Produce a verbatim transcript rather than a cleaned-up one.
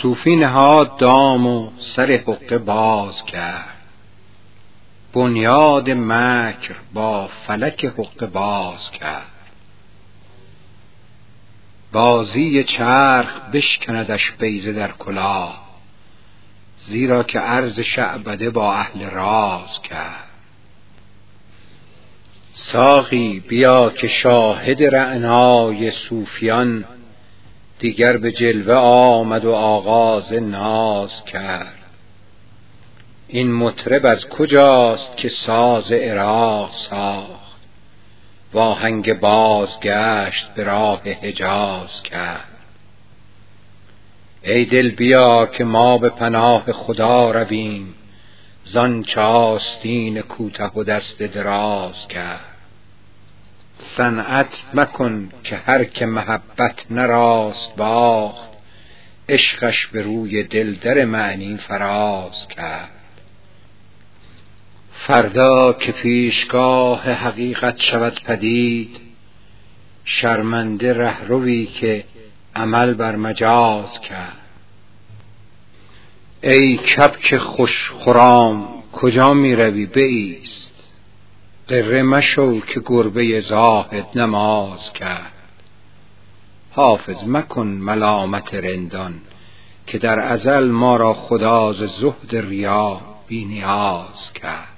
صوفی نهاد دام و سر حقه باز کرد، بنیاد مکر با فلک حقه باز کرد. بازی چرخ بشکندش بیضه در کلاه، زیرا که عرض شعبده با اهل راز کرد. ساقی بیا که شاهد رعنای صوفیان، دیگر به جلوه آمد و آغاز ناز کرد. این مطرب از کجاست که ساز عراق ساخت، و آهنگ بازگشت به راه حجاز کرد. ای دل بیا که ما به پناه خدا رویم، زآنچه آستین کوته و دست دراز کرد. صنعت مکن که هر که محبت نراست باخت، عشقش به روی دل در معنی فراز کرد. فردا که پیشگاه حقیقت شود پدید، شرمنده رهروی که عمل بر مجاز کرد. ای کبک خوش خرام کجا می روی بایست، غره مشو که گربه زاهد نماز کرد. حافظ مکن ملامت رندان که در ازل ما را خدا ز زهد ریا بی نیاز کرد.